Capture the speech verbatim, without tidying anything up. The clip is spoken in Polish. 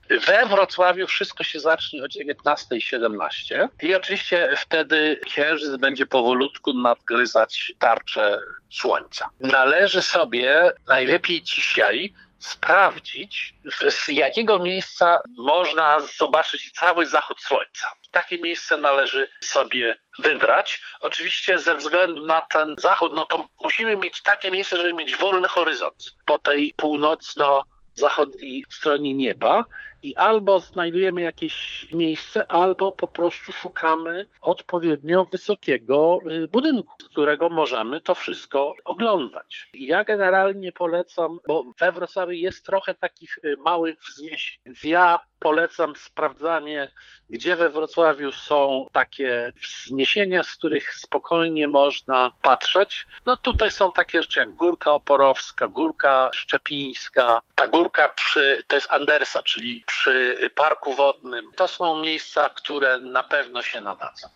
We Wrocławiu wszystko się zacznie o dziewiętnasta siedemnaście i oczywiście wtedy księżyc będzie powolutku nadgryzać tarczę słońca. Należy sobie najlepiej dzisiaj sprawdzić, z jakiego miejsca można zobaczyć cały zachód słońca. Takie miejsce należy sobie wybrać. Oczywiście ze względu na ten zachód, no to musimy mieć takie miejsce, żeby mieć wolny horyzont po tej północno-zachodniej stronie nieba i albo znajdujemy jakieś miejsce, albo po prostu szukamy odpowiednio wysokiego budynku, z którego możemy to wszystko oglądać. Ja generalnie polecam, bo we Wrocławiu jest trochę takich małych wzniesień, więc ja polecam sprawdzanie, gdzie we Wrocławiu są takie wzniesienia, z których spokojnie można patrzeć. No tutaj są takie rzeczy jak Górka Oporowska, Górka Szczepińska, ta górka przy, to jest Andersa, czyli przy Parku Wodnym. To są miejsca, które na pewno się nadadzą.